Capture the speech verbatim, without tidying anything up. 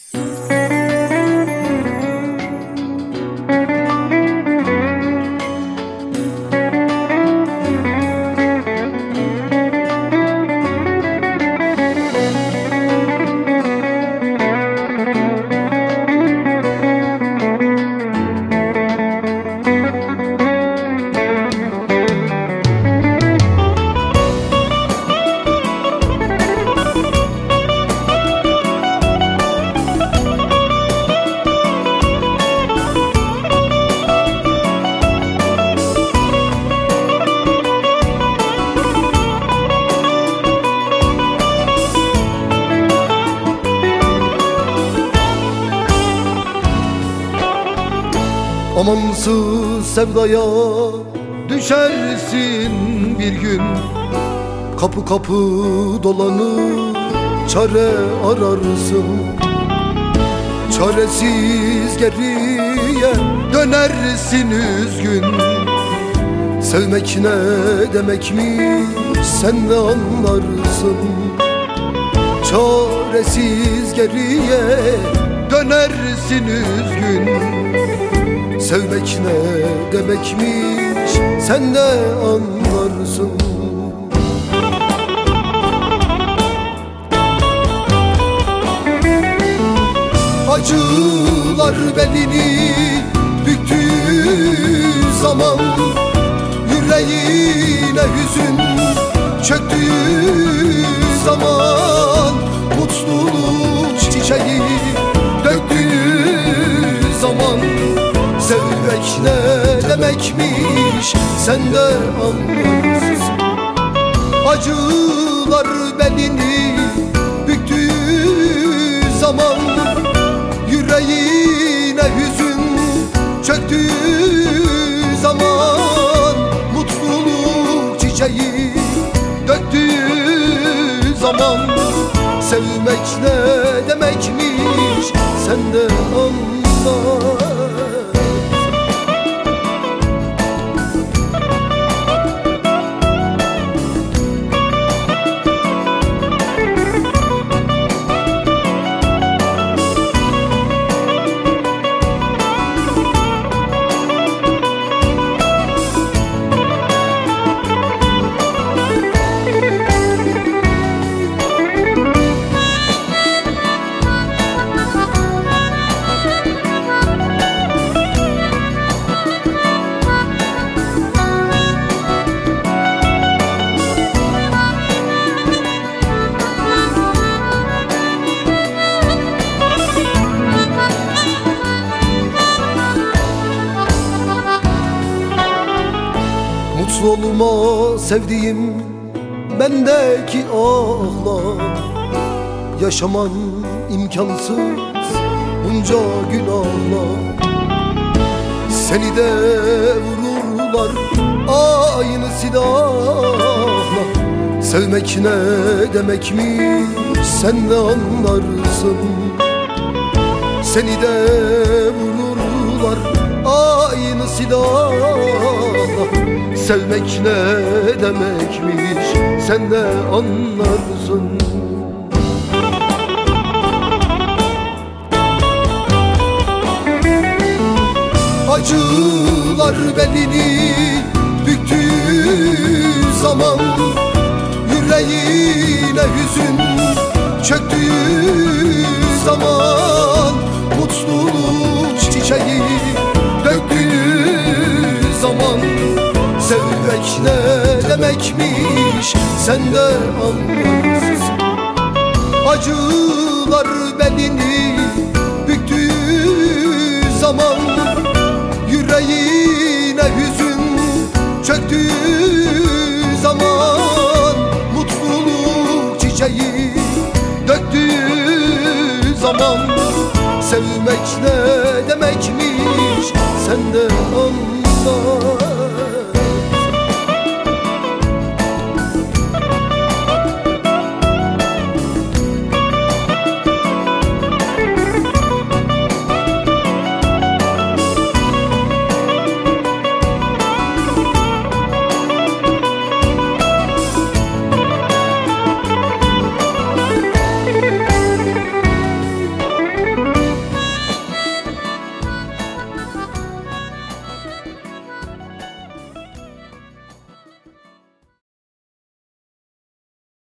Amansız sevdaya düşersin bir gün. Kapı kapı dolanır çare ararsın. Çaresiz geriye dönersin üzgün. Sevmek ne demekmiş sen de anlarsın. Çaresiz geriye dönersin üzgün. Sevmek ne demekmiş sen de anlarsın. Acılar belini büktüğü zaman, yüreğine hüzün çöktüğü zaman, mutluluk çiçeği döktüğü zaman, sevmek ne demekmiş sen de anlarsın. Acılar belini büktüğü zaman, yüreğine hüzün çöktüğü zaman, mutluluk çiçeği döktüğü zaman, sevmek ne demekmiş sen de anlarsın. Mutlu olma sevdiğim bendeki ağla, yaşaman imkansız bunca günahla. Seni de vururlar aynı silahla. Sevmek ne demekmiş sen de anlarsın. Seni de vururlar aynı silahla. Sevmek ne demekmiş sen de anlarsın. Acılar belini büktüğü zaman, yüreğine hüzün çöktüğü zaman, mutluluk çiçeği döktüğü zaman, sevmek ne demekmiş sen de anlarsın. Acılar belini büktüğü zaman, yüreğine hüzün çöktüğü zaman, mutluluk çiçeği döktüğü zaman, sevmek ne demekmiş sen de anlarsın.